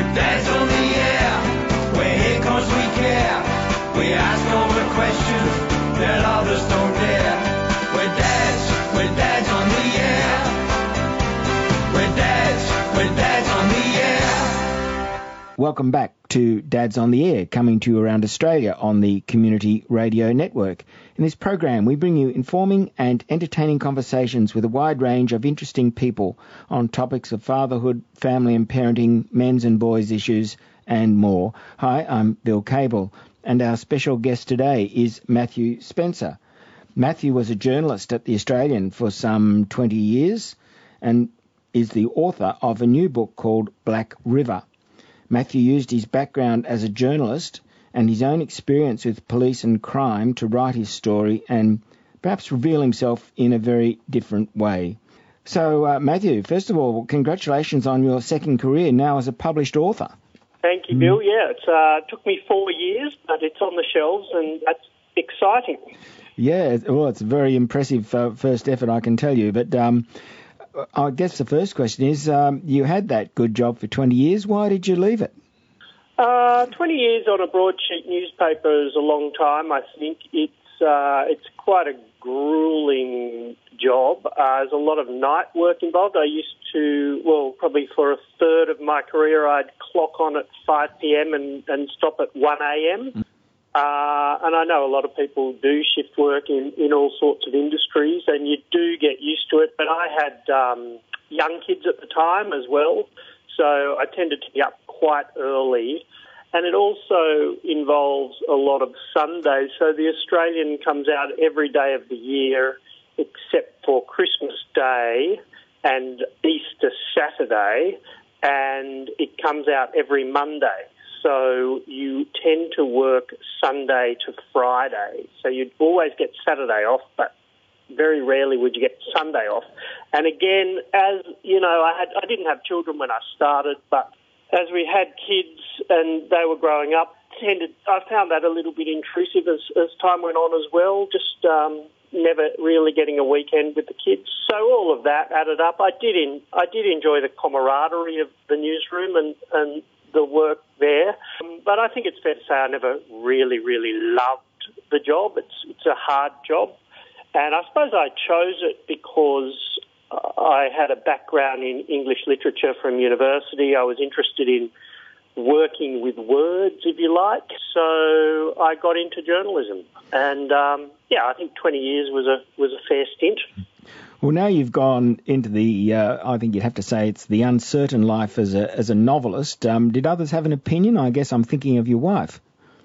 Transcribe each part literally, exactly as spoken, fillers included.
Dad's on the air, we're here 'cause we care. We ask all the questions that others don't dare. We're dads, we're dads on the air. We're dads, we're dads on the air. Welcome back to Dads on the Air, coming to you around Australia on the Community Radio Network. In this program, we bring you informing and entertaining conversations with a wide range of interesting people on topics of fatherhood, family and parenting, men's and boys' issues, and more. Hi, I'm Bill Cable, and our special guest today is Matthew Spencer. Matthew was a journalist at The Australian for some twenty years and is the author of a new book called Black River. Matthew used his background as a journalist and his own experience with police and crime to write his story and perhaps reveal himself in a very different way. So, uh, Matthew, first of all, congratulations on your second career now as a published author. Thank you, Bill. Yeah, it's uh, took me four years, but it's on the shelves and that's exciting. Yeah, well, it's a very impressive uh, first effort, I can tell you. But um, I guess the first question is, um, you had that good job for twenty years. Why did you leave it? Uh, twenty years on a broadsheet newspaper is a long time, I think. It's uh, it's quite a gruelling job. Uh, there's a lot of night work involved. I used to, well, probably for a third of my career, I'd clock on at five p.m. and, and stop at one a.m. Uh, and I know a lot of people do shift work in, in all sorts of industries, and you do get used to it. But I had um, young kids at the time as well, so I tended to be up quite early. And it also involves a lot of Sundays. So The Australian comes out every day of the year except for Christmas Day and Easter Saturday, and it comes out every Monday. So you tend to work Sunday to Friday. So you'd always get Saturday off, but very rarely would you get Sunday off. And again, as you know, I had I didn't have children when I started, but as we had kids and they were growing up, tended I found that a little bit intrusive as, as time went on as well, just um, never really getting a weekend with the kids. So all of that added up. I did in, I did enjoy the camaraderie of the newsroom and, and the work there. Um, but I think it's fair to say I never really, really loved the job. It's it's a hard job. And I suppose I chose it because I had a background in English literature from university. I was interested in working with words, if you like. So I got into journalism. And, um, yeah, I think twenty years was a was a fair stint. Well, now you've gone into the, uh, I think you'd have to say it's the uncertain life as a as a novelist. Um, did others have an opinion? I guess I'm thinking of your wife.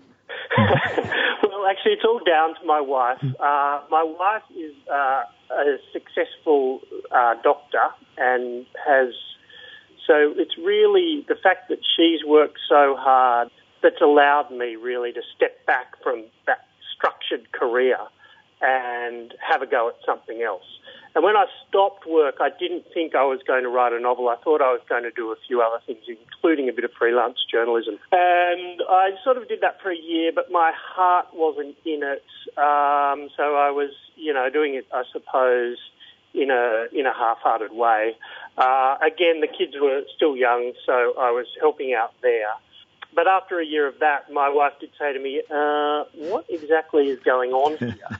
Well, actually, it's all down to my wife. Uh, my wife is uh, a successful uh, doctor and has... So it's really the fact that she's worked so hard that's allowed me really to step back from that structured career and have a go at something else. And when I stopped work, I didn't think I was going to write a novel. I thought I was going to do a few other things, including a bit of freelance journalism. And I sort of did that for a year, but my heart wasn't in it. Um, so I was, you know, doing it, I suppose, in a in a half-hearted way. Uh, again, the kids were still young, so I was helping out there. But after a year of that, my wife did say to me, uh, what exactly is going on here?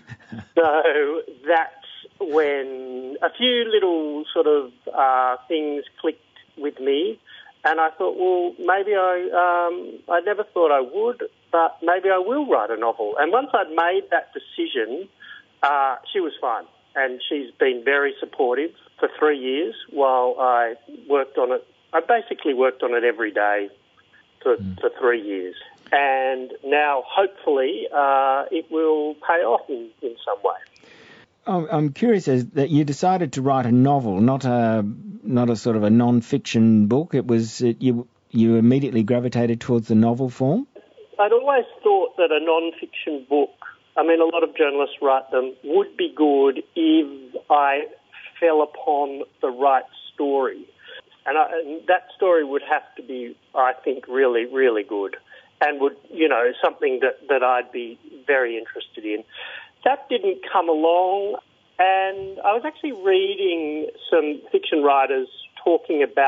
So that's when a few little sort of uh, things clicked with me, and I thought, well, maybe I um, I never thought I would, but maybe I will write a novel. And once I'd made that decision, uh, she was fine, and she's been very supportive for three years while I worked on it. I basically worked on it every day for, mm. for three years. And now, hopefully, uh, it will pay off in, in some way. I'm curious as that you decided to write a novel, not a not a sort of a non-fiction book. It was it, you you immediately gravitated towards the novel form. I'd always thought that a non-fiction book, I mean, a lot of journalists write them, would be good if I fell upon the right story, and, I, and that story would have to be, I think, really, really good, and would you know something that that I'd be very interested in. That didn't come along, and I was actually reading some fiction writers talking about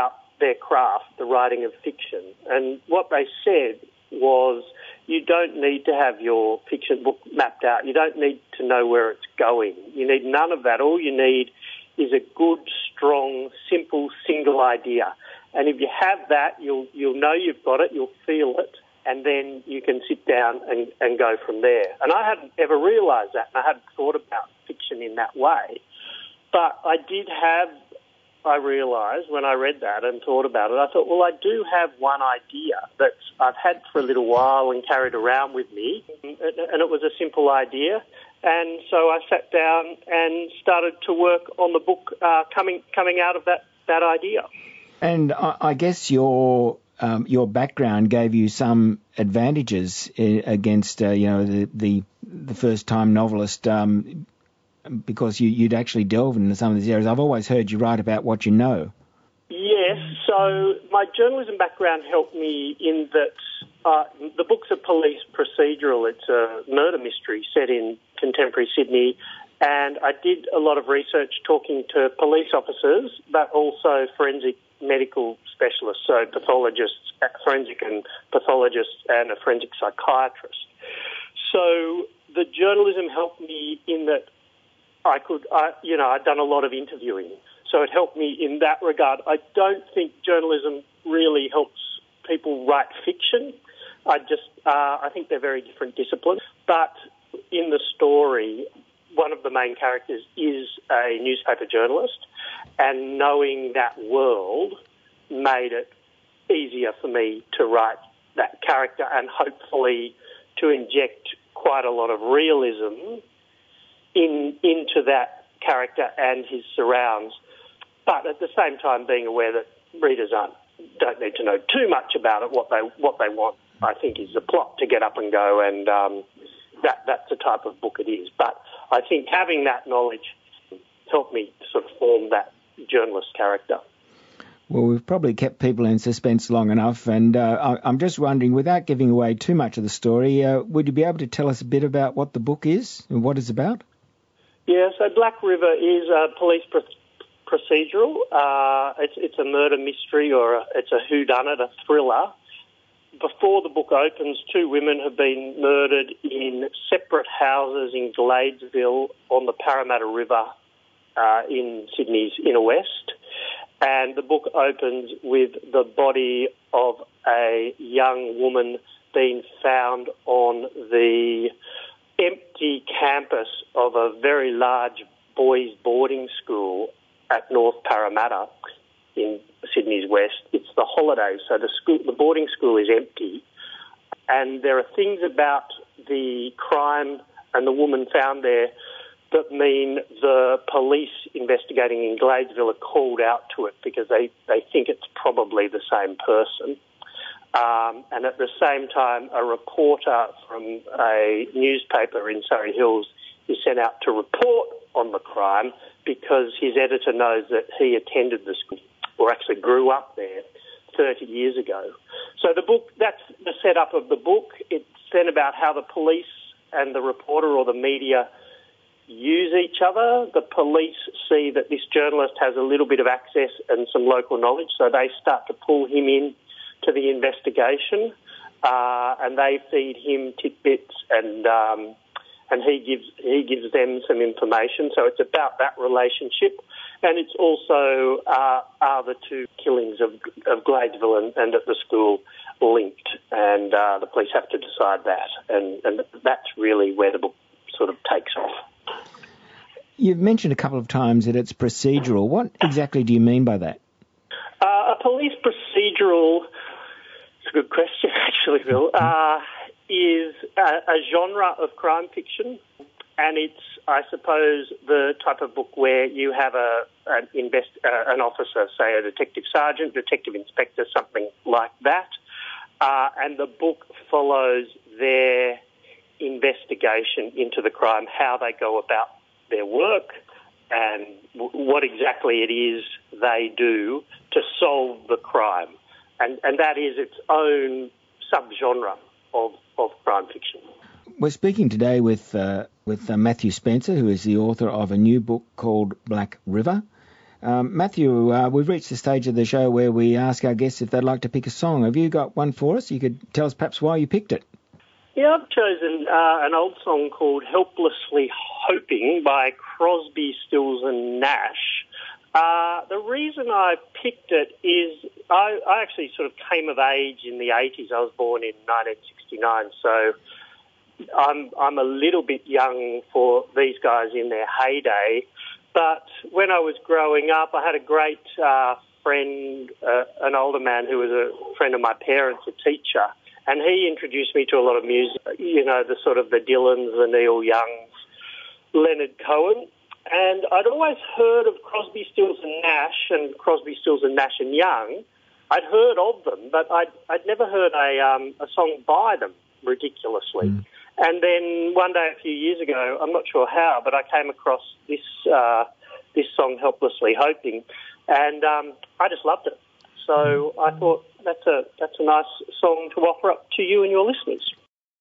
their craft, the writing of fiction. And what they said was, you don't need to have your fiction book mapped out. You don't need to know where it's going. You need none of that. All you need is a good, strong, simple, single idea. And if you have that, you'll you'll know you've got it, you'll feel it, and then you can sit down and, and go from there. And I hadn't ever realised that, and I hadn't thought about fiction in that way. But I did have, I realised when I read that and thought about it, I thought, well, I do have one idea that I've had for a little while and carried around with me, and it was a simple idea. And so I sat down and started to work on the book uh, coming coming out of that, that idea. And I, I guess your um, your background gave you some advantages against uh, you know the the, the first time novelist um, because you, you'd actually delved into some of these areas. I've always heard you write about what you know. Yes, so my journalism background helped me in that uh, the book's a police procedural. It's a murder mystery set in contemporary Sydney, and I did a lot of research talking to police officers, but also forensic medical specialists, so pathologists, forensic and pathologists, and a forensic psychiatrist. So the journalism helped me in that I could, I, you know, I'd done a lot of interviewing, so it helped me in that regard. I don't think journalism really helps people write fiction. I just, uh, I think they're very different disciplines. But in the story, one of the main characters is a newspaper journalist, and knowing that world made it easier for me to write that character and hopefully to inject quite a lot of realism in into that character and his surrounds. But at the same time, being aware that readers aren't, don't need to know too much about it. What they what they want, I think, is the plot to get up and go, and um, that that's the type of book it is. But I think having that knowledge helped me sort of form that journalist character. Well, we've probably kept people in suspense long enough, and uh, I'm just wondering, without giving away too much of the story, uh, would you be able to tell us a bit about what the book is and what it's about? Yeah, so Black River is a police pr- procedural. Uh, it's, it's a murder mystery, or a, it's a whodunit, a thriller. Before the book opens, two women have been murdered in separate houses in Gladesville on the Parramatta River uh, in Sydney's inner west. And the book opens with the body of a young woman being found on the empty campus of a very large boys' boarding school at North Parramatta in Sydney's west. It's the holidays, so the school, the boarding school is empty, and there are things about the crime and the woman found there that mean the police investigating in Gladesville are called out to it because they, they think it's probably the same person. Um, and at the same time, a reporter from a newspaper in Surrey Hills is sent out to report on the crime because his editor knows that he attended the school, or actually grew up there thirty years ago. So the book, that's the setup of the book. It's then about how the police and the reporter or the media use each other. The police see that this journalist has a little bit of access and some local knowledge, so they start to pull him in to the investigation, uh, and they feed him tidbits, and um, and he gives he gives them some information. So it's about that relationship, and it's also uh, are the two killings of of Gladesville and, and at the school linked, and uh, the police have to decide that, and, and that's really where the book sort of takes off. You've mentioned a couple of times that it's procedural. What exactly do you mean by that? Uh, a police procedural, it's a good question actually, Bill, uh, is a, a genre of crime fiction, and it's, I suppose, the type of book where you have a an, invest, uh, an officer, say a detective sergeant, detective inspector, something like that, uh, and the book follows their investigation into the crime, how they go about their work, and w- what exactly it is they do to solve the crime. And, and that is its own subgenre of, of crime fiction. We're speaking today with uh, with uh, Matthew Spencer, who is the author of a new book called Black River. Um, Matthew, uh, we've reached the stage of the show where we ask our guests if they'd like to pick a song. Have you got one for us? You could tell us perhaps why you picked it. Yeah, I've chosen uh, an old song called Helplessly Hoping by Crosby, Stills and Nash. Uh, the reason I picked it is I, I actually sort of came of age in the eighties. I was born in nineteen sixty-nine, so I'm, I'm a little bit young for these guys in their heyday. But when I was growing up, I had a great uh, friend, uh, an older man who was a friend of my parents, a teacher, and he introduced me to a lot of music, you know, the sort of the Dylans, the Neil Youngs, Leonard Cohen. And I'd always heard of Crosby, Stills and Nash and Crosby, Stills and Nash and Young. I'd heard of them, but I'd, I'd never heard a, um, a song by them, ridiculously. Mm. And then one day a few years ago, I'm not sure how, but I came across this uh, this song, Helplessly Hoping, and um, I just loved it. So I thought that's a that's a nice song to offer up to you and your listeners.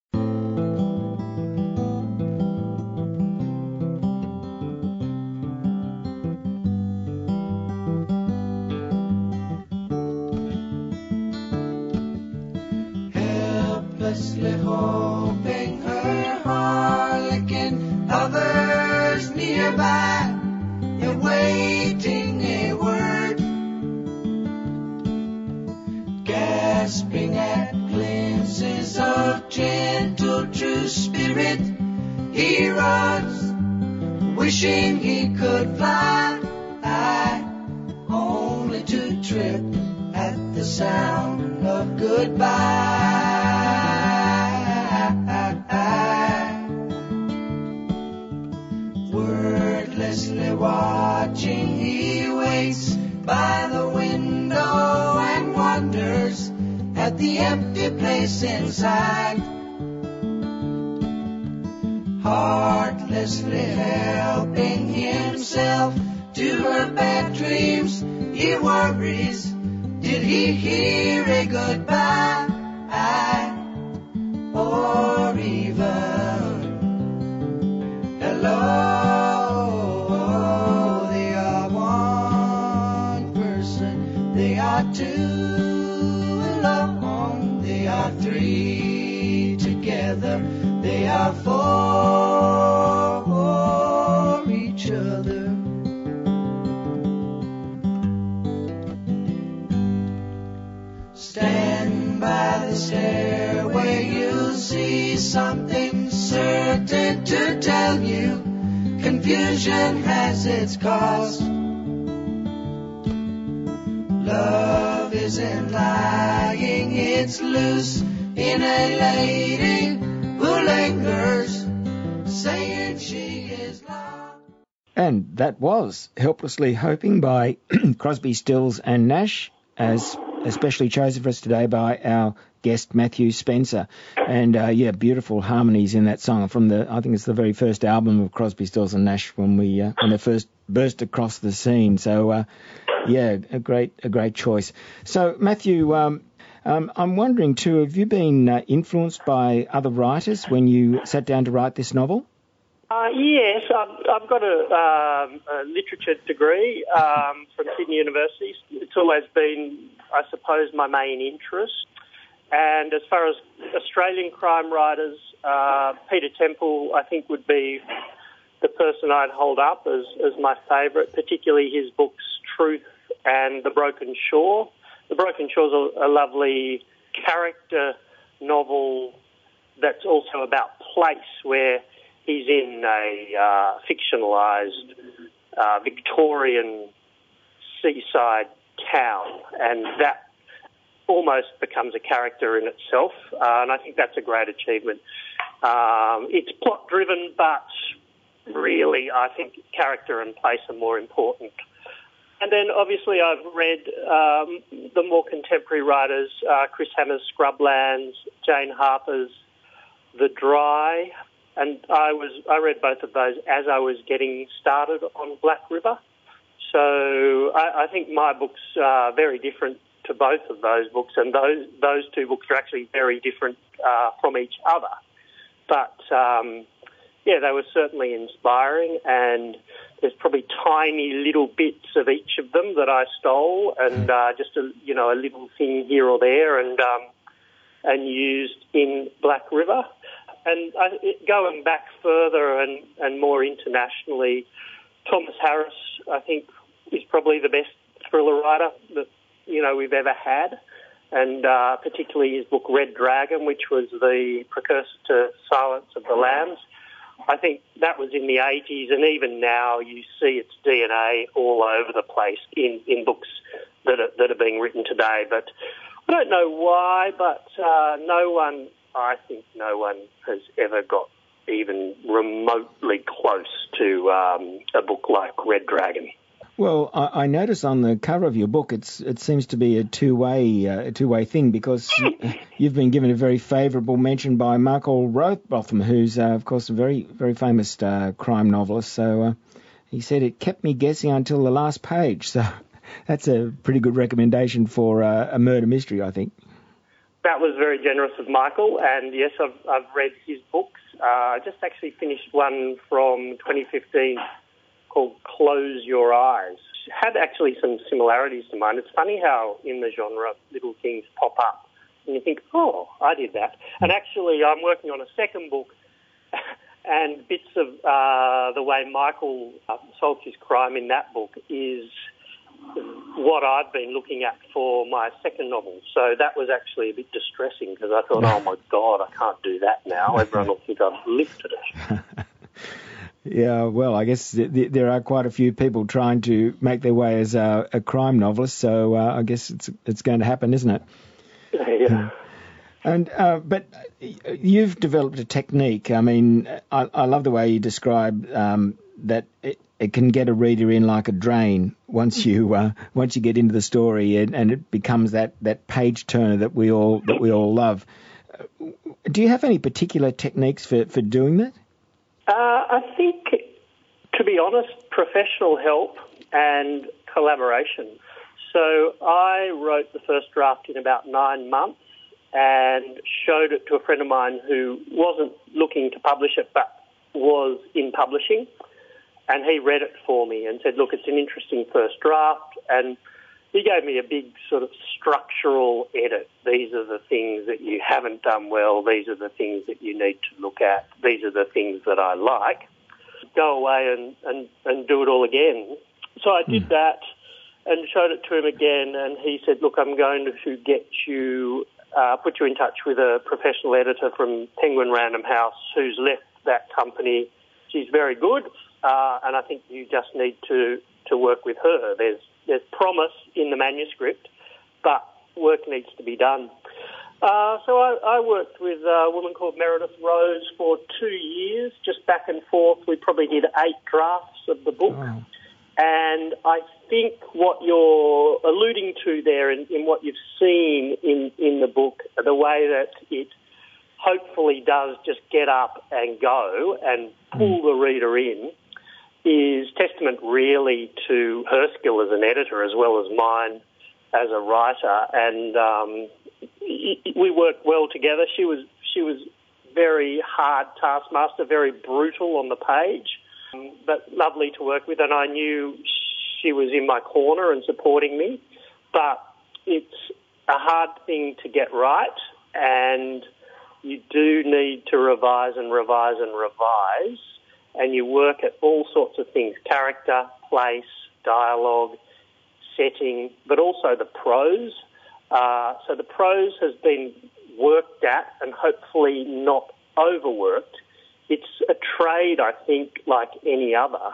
Helplessly hoping her harlequin hovers nearby, awaiting a word, gasping at glimpses of gentle true spirit. He runs, wishing he could fly, only to trip at the sound of goodbye. Wordlessly watching, he waits by the window and wonders at the empty place inside. Heartlessly helping himself to her bad dreams, he worries, did he hear a goodbye? Or even hello? They are one person, they are two alone, they are three together, they are four for each other. Stand by the stairway, you'll see something certain to tell you. Confusion has its cause. Love isn't lying, it's loose in a lady who lingers, saying she is lost. And that was Helplessly Hoping by Crosby, Stills and Nash, as especially chosen for us today by our guest Matthew Spencer. And uh, yeah, beautiful harmonies in that song from the, I think it's the very first album of Crosby, Stills and Nash when we uh, when they first burst across the scene. So uh, yeah, a great a great choice. So Matthew, um, um, I'm wondering too, have you been uh, influenced by other writers when you sat down to write this novel? Uh, yes, I've, I've got a, um, a literature degree um, from Sydney University. It's always been, I suppose, my main interest. And as far as Australian crime writers, uh, Peter Temple, I think, would be the person I'd hold up as, as my favourite, particularly his books Truth and The Broken Shore. The Broken Shore is a, a lovely character novel that's also about place, where he's in a uh, fictionalised uh, Victorian seaside town, and that almost becomes a character in itself, uh, and I think that's a great achievement. Um, it's plot-driven, but really I think character and place are more important. And then obviously I've read um, the more contemporary writers, uh, Chris Hammer's Scrublands, Jane Harper's The Dry, and I was I read both of those as I was getting started on Black River. So I, I think my books are very different to both of those books, and those those two books are actually very different uh, from each other. But um, yeah, they were certainly inspiring, and there's probably tiny little bits of each of them that I stole, and uh, just a you know a little thing here or there, and um, and used in Black River. And I, it, going back further and, and more internationally, Thomas Harris, I think, is probably the best thriller writer that you know we've ever had, and uh, particularly his book Red Dragon, which was the precursor to Silence of the Lambs. I think that was in the eighties, and even now you see its D N A all over the place in, in books that are, that are being written today. But I don't know why, but uh, no one, I think no one has ever got even remotely close to um, a book like Red Dragon. Well, I, I notice on the cover of your book, it's it seems to be a two-way uh, a two-way thing, because you've been given a very favourable mention by Michael Robotham, who's uh, of course a very very famous uh, crime novelist. So uh, he said it kept me guessing until the last page. So that's a pretty good recommendation for uh, a murder mystery, I think. That was very generous of Michael, and yes, I've I've read his books. Uh, I just actually finished one from twenty fifteen. Called Close Your Eyes. It had actually some similarities to mine. It's funny how in the genre little things pop up and you think, oh, I did that. And actually I'm working on a second book and bits of uh, the way Michael uh, solved his crime in that book is what I've been looking at for my second novel. So that was actually a bit distressing because I thought, oh my God, I can't do that now. Everyone will think I've lifted it. Yeah, well, I guess th- th- there are quite a few people trying to make their way as a, a crime novelist, so uh, I guess it's it's going to happen, isn't it? Yeah. And uh, but you've developed a technique. I mean, I, I love the way you describe um, that it, it can get a reader in like a drain once you uh, once you get into the story, and, and it becomes that, that page turner that we all that we all love. Do you have any particular techniques for, for doing that? Uh, I think, to be honest, professional help and collaboration. So I wrote the first draft in about nine months and showed it to a friend of mine who wasn't looking to publish it but was in publishing, and he read it for me and said, look, it's an interesting first draft, and he gave me a big sort of structural edit. These are the things that you haven't done well. These are the things that you need to look at. These are the things that I like. Go away and, and, and do it all again. So I did that and showed it to him again, and he said, look, I'm going to get you, uh, put you in touch with a professional editor from Penguin Random House who's left that company. She's very good, uh, and I think you just need to, to work with her. There's There's promise in the manuscript, but work needs to be done. Uh, so I, I worked with a woman called Meredith Rose for two years, just back and forth. We probably did eight drafts of the book. Oh. And I think what you're alluding to there in, in what you've seen in, in the book, the way that it hopefully does just get up and go and pull the reader in, is testament really to her skill as an editor as well as mine as a writer, and um, we worked well together. She was she was very hard taskmaster, very brutal on the page, but lovely to work with, and I knew she was in my corner and supporting me. But it's a hard thing to get right, and you do need to revise and revise and revise. And you work at all sorts of things, character, place, dialogue, setting, but also the prose. Uh, so the prose has been worked at and hopefully not overworked. It's a trade, I think, like any other,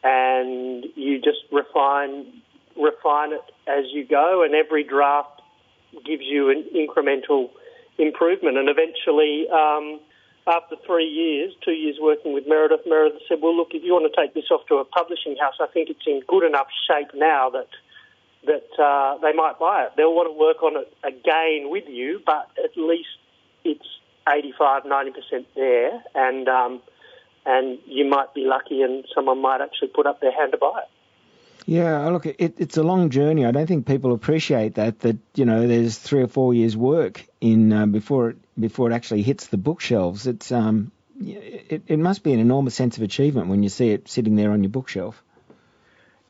and you just refine refine it as you go, and every draft gives you an incremental improvement, and eventually... Um, After three years, two years working with Meredith, Meredith said, well, look, if you want to take this off to a publishing house, I think it's in good enough shape now that that uh, they might buy it. They'll want to work on it again with you, but at least it's eighty-five, ninety percent there, and um, and you might be lucky and someone might actually put up their hand to buy it. Yeah, look, it, it's a long journey. I don't think people appreciate that, that, you know, there's three or four years' work in uh, before it before it actually hits the bookshelves. It's um, it, it must be an enormous sense of achievement when you see it sitting there on your bookshelf.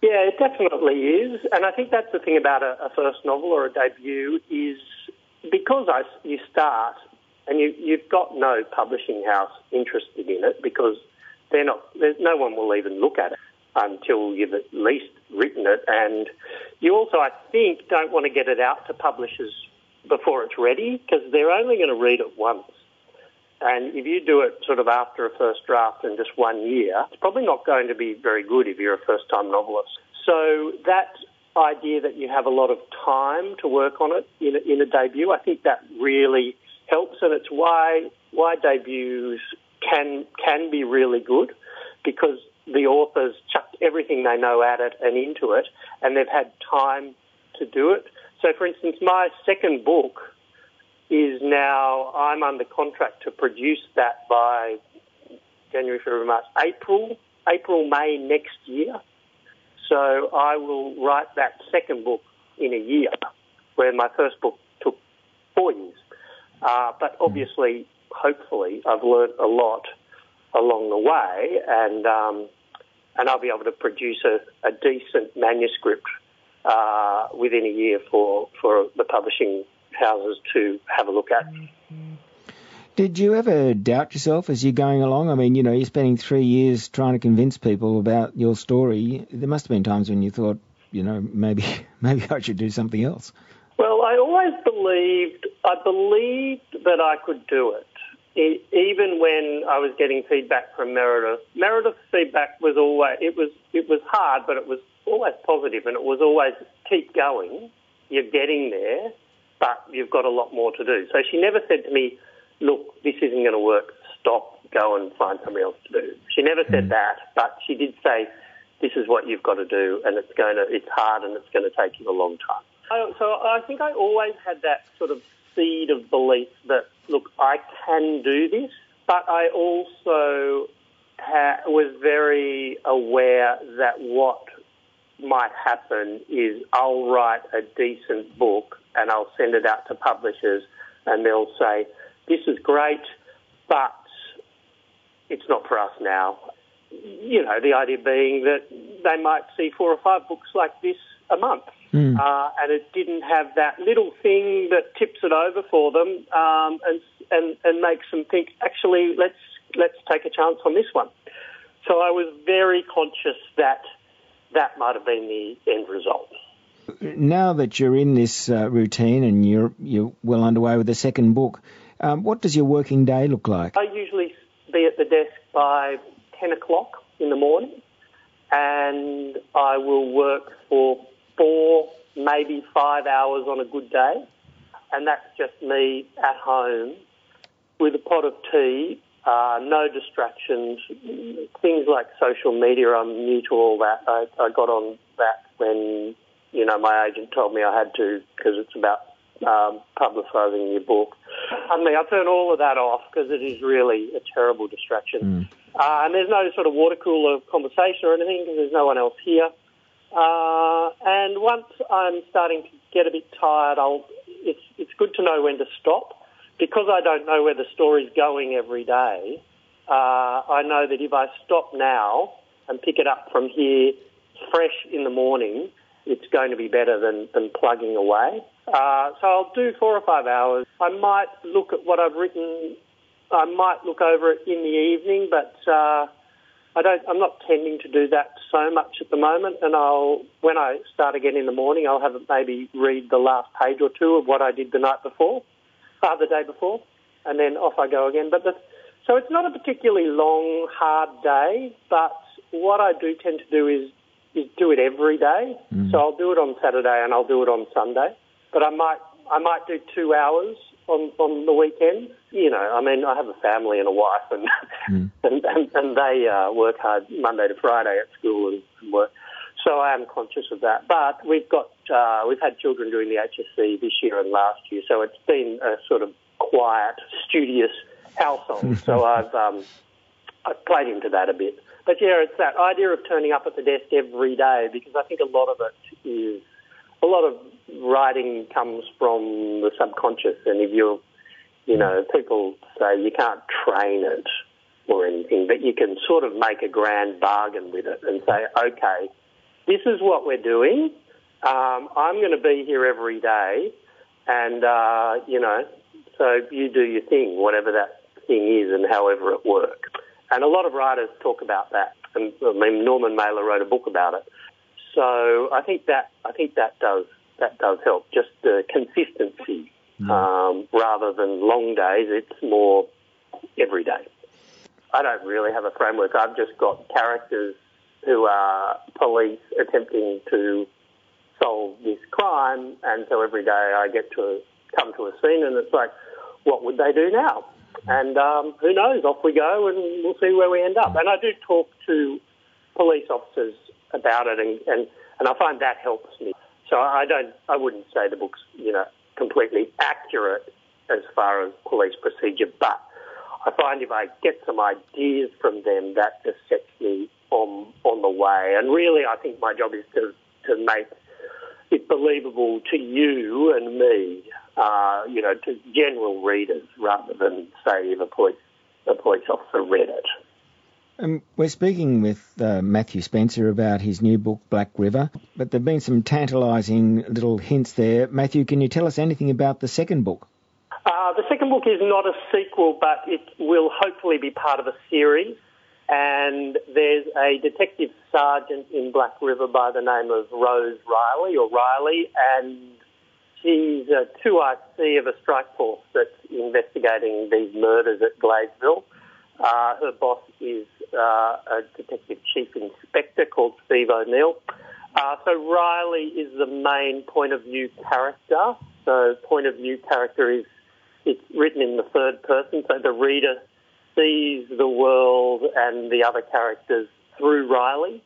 Yeah, it definitely is. And I think that's the thing about a, a first novel or a debut is because I, you start and you, you've got no publishing house interested in it because they're not, there's, no one will even look at it until you've at least written it. And you also, I think, don't want to get it out to publishers before it's ready because they're only going to read it once. And if you do it sort of after a first draft in just one year, it's probably not going to be very good if you're a first-time novelist. So that idea that you have a lot of time to work on it in a, in a debut, I think that really helps, and it's why why debuts can can be really good because the authors chucked everything they know at it and into it, and they've had time to do it. So, for instance, my second book is now, I'm under contract to produce that by January, February, March, April, April, May next year. So I will write that second book in a year, where my first book took four years. Uh, but obviously, hopefully, I've learnt a lot along the way, and um, and I'll be able to produce a, a decent manuscript uh, within a year for, for the publishing houses to have a look at. Did you ever doubt yourself as you're going along? I mean, you know, you're spending three years trying to convince people about your story. There must have been times when you thought, you know, maybe maybe I should do something else. Well, I always believed, I believed that I could do it. E- even when I was getting feedback from Meredith. Meredith's feedback was always, it was, it was hard, but it was always positive, and it was always, keep going, you're getting there, but you've got a lot more to do. So she never said to me, look, this isn't going to work, stop, go and find something else to do. She never said that, but she did say, this is what you've got to do, and it's going to, it's hard and it's going to take you a long time. I, so I think I always had that sort of seed of belief that, look, I can do this, but I also ha- was very aware that what might happen is I'll write a decent book and I'll send it out to publishers and they'll say, this is great, but it's not for us now. You know, the idea being that they might see four or five books like this a month. Mm. Uh, and it didn't have that little thing that tips it over for them um, and, and and makes them think, actually, let's let's take a chance on this one. So I was very conscious that that might have been the end result. Now that you're in this uh, routine and you're you're well underway with the second book, um, what does your working day look like? I usually be at the desk by ten o'clock in the morning, and I will work for four, maybe five hours on a good day, and that's just me at home with a pot of tea, uh, no distractions, things like social media. I'm new to all that. I, I got on that when, you know, my agent told me I had to because it's about um, publicising your book. I mean, I turn all of that off because it is really a terrible distraction. Mm. Uh, and there's no sort of water cooler conversation or anything because there's no one else here. Uh, and once I'm starting to get a bit tired, I'll, it's it's good to know when to stop. Because I don't know where the story's going every day, uh, I know that if I stop now and pick it up from here fresh in the morning, it's going to be better than, than plugging away. Uh, so I'll do four or five hours. I might look at what I've written. I might look over it in the evening, but uh, I don't, I'm not tending to do that so much at the moment. And I'll, when I start again in the morning, I'll have it maybe read the last page or two of what I did the night before, uh, the day before, and then off I go again. But the, so it's not a particularly long, hard day, but what I do tend to do is, is do it every day. Mm. So I'll do it on Saturday and I'll do it on Sunday. But I might, I might do two hours on, on the weekend. You know, I mean, I have a family and a wife, and mm. and, and, and they uh, work hard Monday to Friday at school and, and work. So I am conscious of that. But we've got uh, we've had children doing the H S C this year and last year, so it's been a sort of quiet, studious household. So I've um, I've played into that a bit. But yeah, it's that idea of turning up at the desk every day, because I think a lot of it is a lot of writing comes from the subconscious, and if you're You know, people say you can't train it or anything, but you can sort of make a grand bargain with it and say, okay, this is what we're doing. Um, I'm going to be here every day, and, uh, you know, so you do your thing, whatever that thing is and however it works. And a lot of writers talk about that. And I mean, Norman Mailer wrote a book about it. So I think that I think that does that does help. Just the consistency, mm. um, rather than long days. It's more every day. I don't really have a framework. I've just got characters who are police attempting to solve this crime, and so every day I get to come to a scene, and it's like, what would they do now? And um, who knows? Off we go, and we'll see where we end up. And I do talk to police officers about it, and, and, and I find that helps me. So I don't, I wouldn't say the book's, you know, completely accurate as far as police procedure, but I find if I get some ideas from them, that just sets me on on the way. And really, I think my job is to to make it believable to you and me, uh, you know, to general readers, rather than say if a police a police officer read it. Um, we're speaking with uh, Matthew Spencer about his new book, Black River, but there have been some tantalising little hints there. Matthew, can you tell us anything about the second book? Uh, the second book is not a sequel, but it will hopefully be part of a series. And there's a detective sergeant in Black River by the name of Rose Riley, or Riley, and she's a two I C of a strike force that's investigating these murders at Gladesville. Uh, her boss is uh, a detective chief inspector called Steve O'Neill. Uh, so Riley is the main point of view character. So point of view character is, it's written in the third person, so the reader sees the world and the other characters through Riley.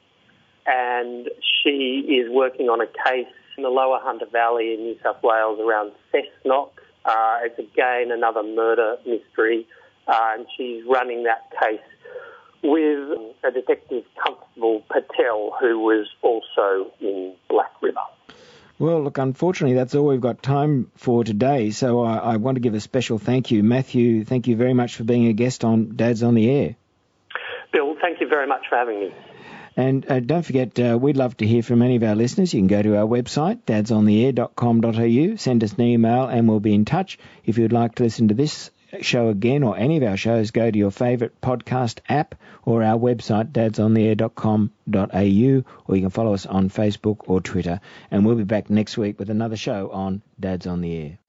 And she is working on a case in the Lower Hunter Valley in New South Wales around Cessnock. Uh, it's again another murder mystery. Uh, and she's running that case with a detective, Constable Patel, who was also in Black River. Well, look, unfortunately, that's all we've got time for today, so I, I want to give a special thank you. Matthew, thank you very much for being a guest on Dad's on the Air. Bill, thank you very much for having me. And uh, don't forget, uh, we'd love to hear from any of our listeners. You can go to our website, dads on the air dot com dot a u, send us an email and we'll be in touch. If you'd like to listen to this show again or any of our shows, go to your favourite podcast app or our website, dads on the air dot com dot a u, or you can follow us on Facebook or Twitter. And we'll be back next week with another show on Dads on the Air.